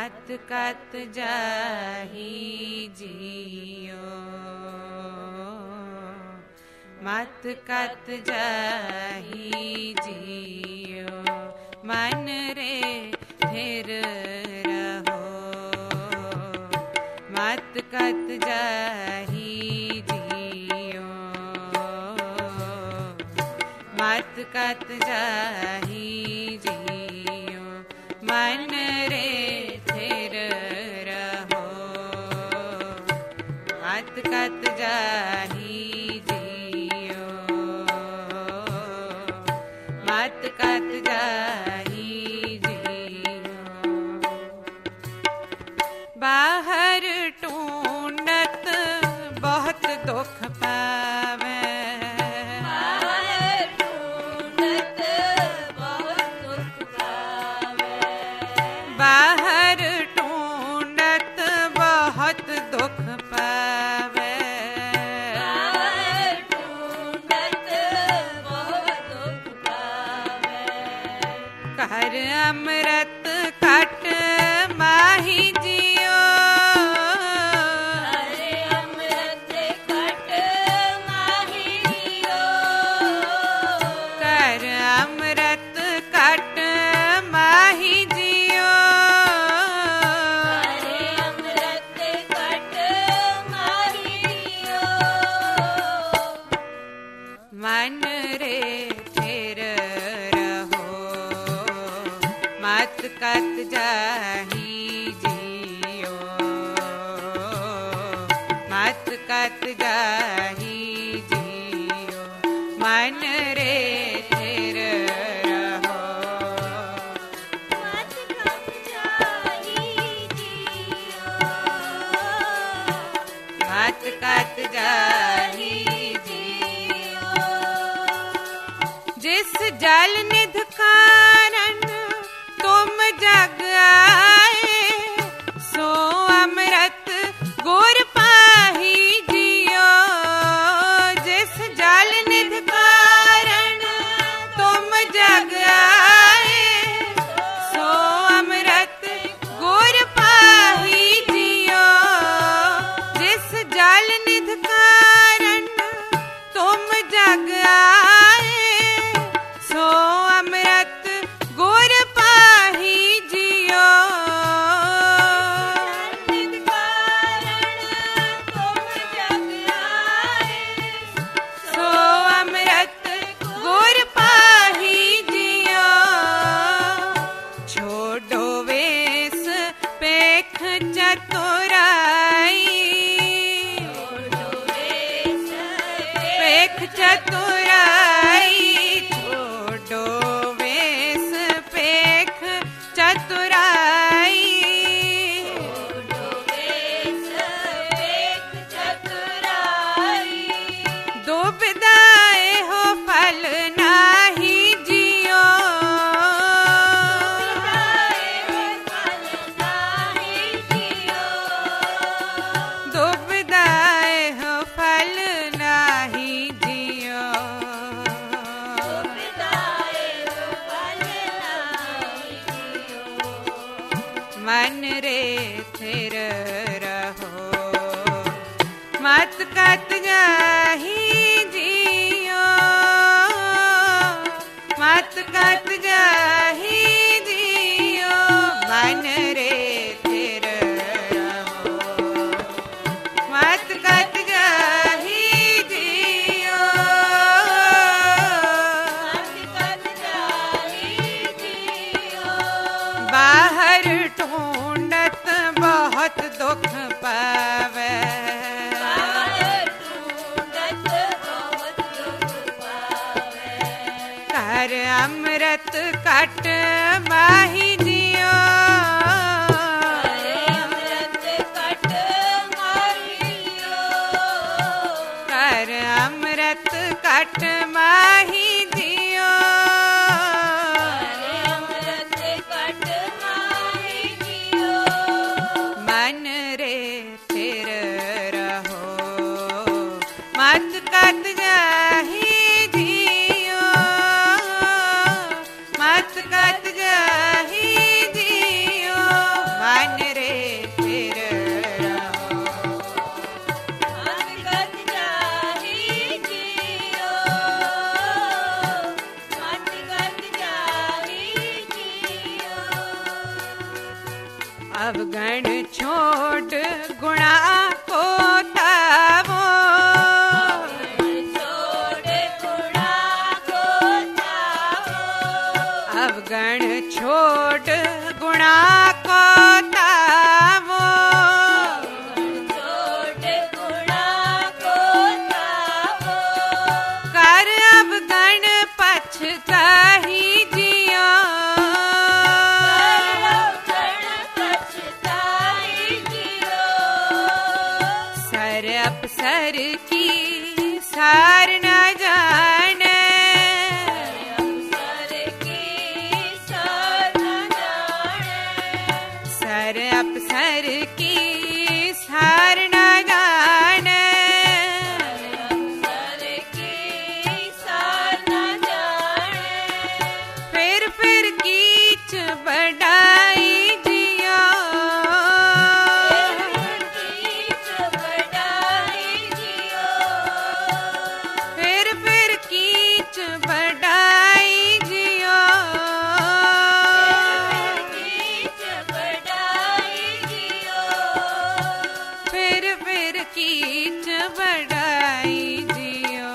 मत कत जाही जियो मत कत जाही जियो मन रे थिर रहो मत कत जाही जियो मत कत जाही जियो मन रे थिर रहो मत कत जाही जियो मत कत जाही जियो बाहर ढूंढत बहुत दुख पावे बाहर ढूंढत बहुत दुख पावे कर अमृत कट माही जियो कर अमृत कट माही जियो मन रे थिर रहो मत कत जाही जियो मत कत जाही जियो मन रे थिर रहो मत कत जाही जियो मत कत जाही जियो जिस जल निध कारण तुम जग आए सो अमृत गुर पाही जियो जिस जल निध कारण तुम जग आए सो अमृत गुर पाही जियो जिस जल निध कारण तुम जग आए सो अमृत गुर पाही जियो सो अमृत गुर पाही जियो छोड़ो वेश पेख चतुराई पेख चतुराई छोड़ो वेश पेख चतुराई दुबदाए हो फल नाही जियो दुबदाए हो फल नाही जियो मन रे थिर रहो मत कत जाही जियो मत कत जाही जियो मन रे थिर रहो मत कत जाही जियो मत कत जाही जियो बाहर ढूंढत बहुत दुख पावे कर अमृत कट माही जियो कर अमृत कट माही जियो मन रे थिर रहो मत कत जाही जियो मत कत जाही जियो मन अवगण छोड़ गुणा को तावो, अवगण छोड़ गुणा को तावो, कर अवगण पछताही जियो, सर अपसर की सार न जाने, सर अपसर की सार न जाने, फिर कीच बढ़ाई जियो, फिर कीच बढ़ाई जियो, फिर कीच बढ़ाई जियो,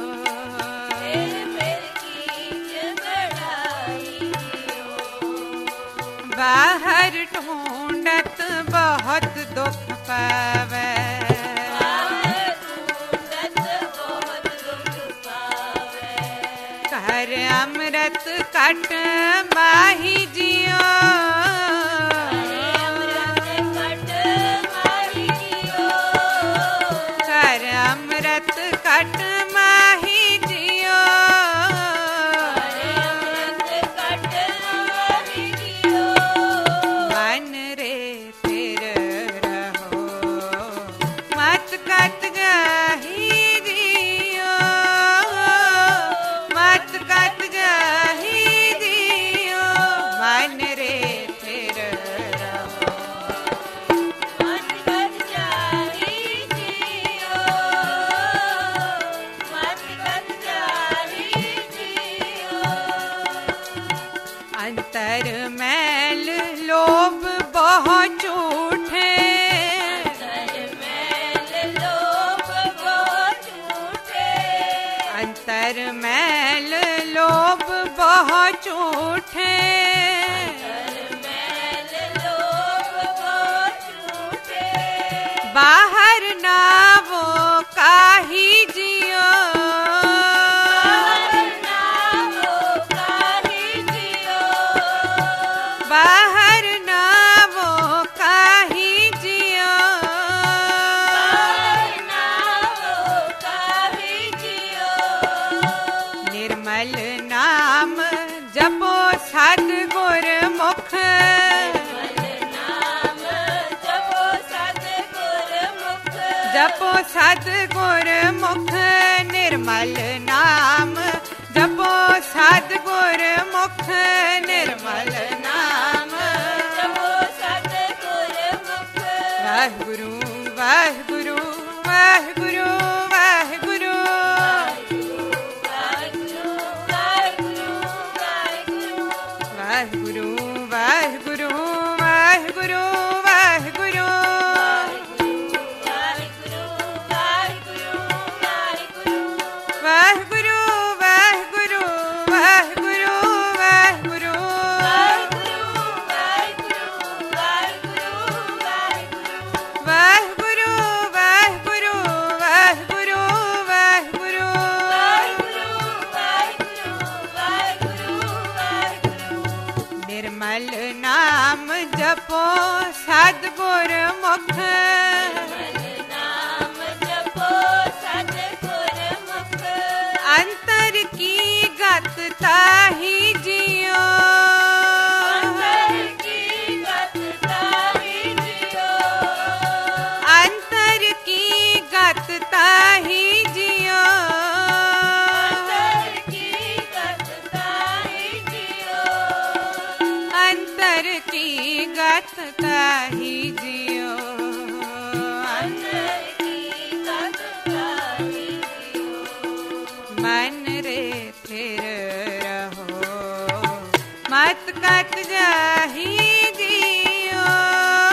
बाहर ढूंढत बहुत दुख पावे, कर अमृत कट माही जियो, कर अमृत कट माही जियो, मन रे फिर रहो मत कत जाही जियो, मत कत जाही जियो, मन रे फिर रहो मत कत जाही जियो, मत कत जाही जियो। अंतर मैल लोभ बहुत झूठे, अंतर मैल लोभ बहुत झूठे, बाहर ना वो काही जियो, बाहर ना वो काही जियो, निर्मल नाम जपो सतगुर मुख, जपो सतगुर मुख, निर्मल नाम जपो सतगुर मुख, निर्मल नाम वाहिगुरु वाहिगुरु वाहिगुरु वाहिगुरु, वाहिगुरु वाहिगुरु वाहिगुरु वाहिगुरु, वाहिगुरु वाहिगुरु वाहिगुरु वाहिगुरु, वाहिगुरु वाहिगुरु वाहिगुरु वाहिगुरु, निर्मल नाम जपो सतगुर मुख, अंतर की गत ताही जियो, अंतर की गत ताही जियो, अंतर की गत ताही जियो, मन रे फिर रहो मत कत जाही जियो।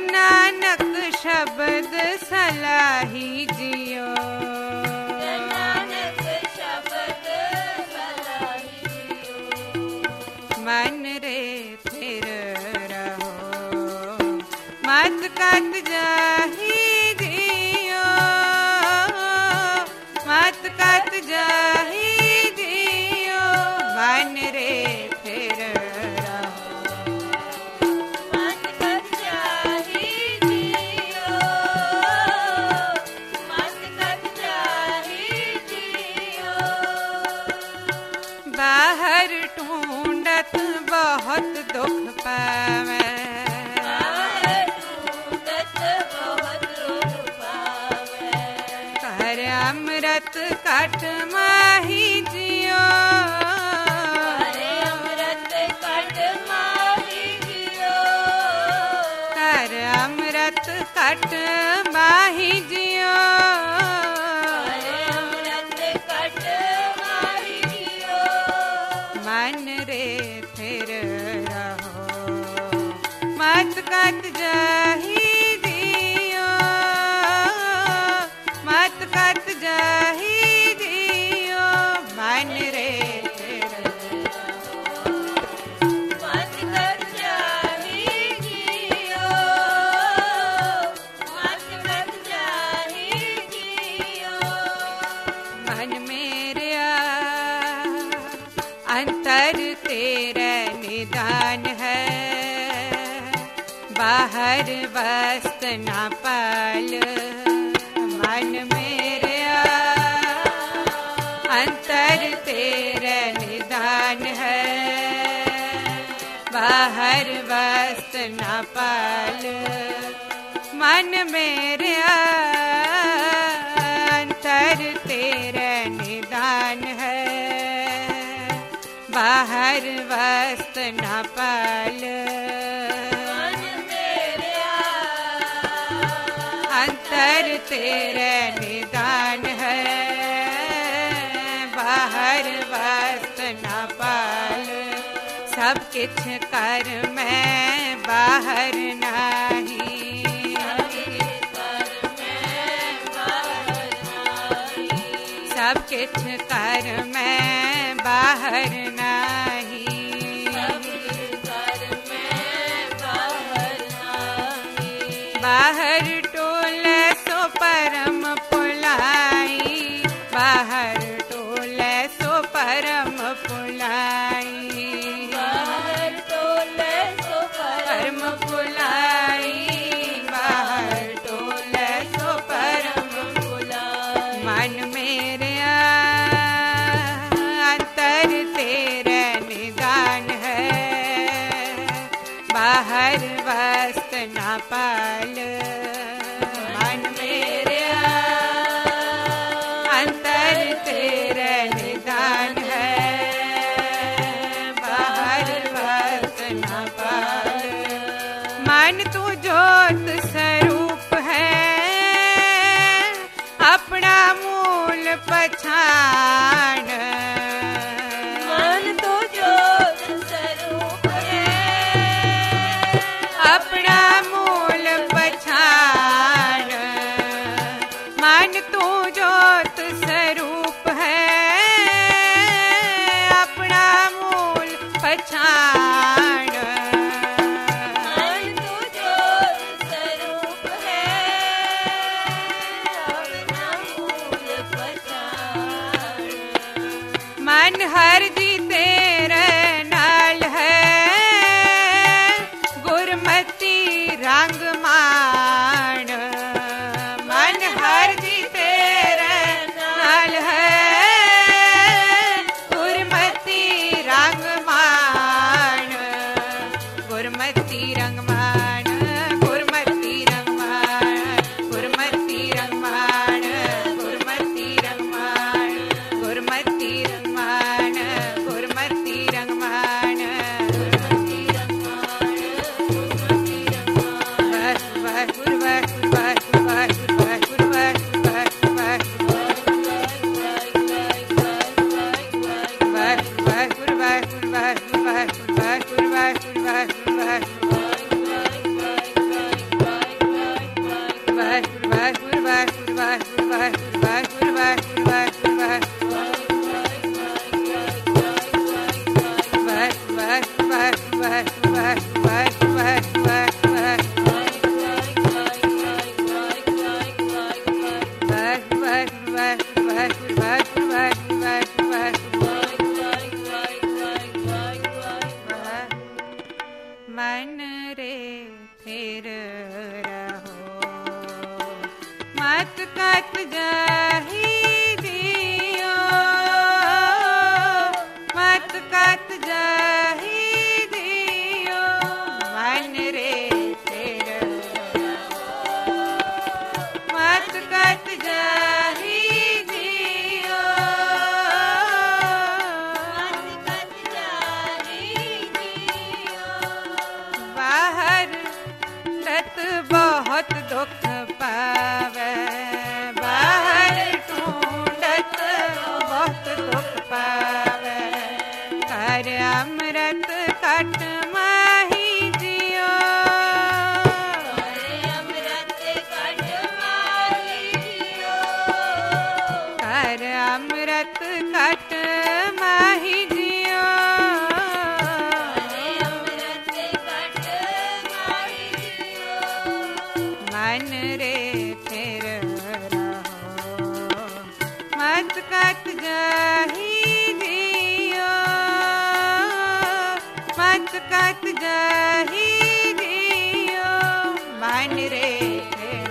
नानक शब्द सलाही जियो, नानक शब्द सलाही जियो। मन रे फिर रहो मत कत जाही जियो, मत कत जाही जियो, मन रे फिर रहो मत कत जाही जियो, मत कत जाही जियो। बाहर ढूंढत बहुत दुख पावे, बाहर ढूंढत बहुत दुख पावे, कर अमृत कट माही जियो, अरे अमृत कट माही जियो, कर अमृत कट माही जियो, अरे अमृत कट माही जियो। मन रे फिर रहो मत कत जाही जियो, मत कत जाही जियो, मन रे फिर रहो मत कत जाही जियो, मत कत जाही जियो। मन मेरा अंतर तेरा निदान है, बाहर वस्त ना पाल, मन मेरा अंतर तेरा निदान है, बाहर वस्त ना पाल, मन मेरा अंतर तेरा निदान है, बाहर वस्त न पाल, मन मेरा अंतर तेरा निदान है, बाहर वस्त न पाल, सब किछ कर मैं बाहर नाही, सब किछ कर मैं बाहर नाही, बाहर टोले सो परम पुलाई, बाहर टोले सो परम पुलाई, बाहर टोले सो परम पुलाई, बाहर टोले सो परम बुलाए। मन मेरे अंतर तेरा निदान है, बाहर वस्त ना पाल, मन मेरे अंतर तेरा निदान है, बाहर वस्त ना पाल, मन तू ज्योत स्वरूप है, अपना मूल पछाण, मन तो ज्योत स्वरूप है, अपना मूल पछाण, मन तू ज्योत स्वरूप है, अपना मूल पछाण, मन तो ज्योत स्वरूप है, अपना मूल पहचान। मन हर जी तेरे नाल है, गुरमती रंग मान, मन हर जी तेरे नाल है, गुरमती रंग मान, गुरमती रंग मान, गुरमती रंग मान, गुरमती रंग मान, गुरमती रंग मान, गुरमती रंग मान, गुरमती रंग मान, गुरमती रंग मान, गुरमती रंग मान, जाही दियो, मत कत जाही दियो, मन रे फिर मत कत जाही दियो, मत कत जाही दियो। बाहर रत बहुत दुख पावे, बाहर ढूंढत बहुत दुख पावे, कर अमृत कट माही जियो, करे अमृत कट माही जियो, कर अमृत कट माही जियो, करे अमृत कट माही जियो। मन रे फिर रहो, मत कत जाही दियो, मत कत जाही दियो, मन रे फिर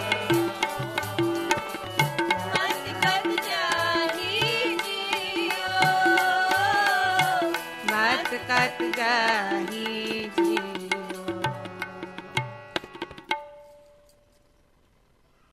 मत कत जाही जियो, मत कत जाही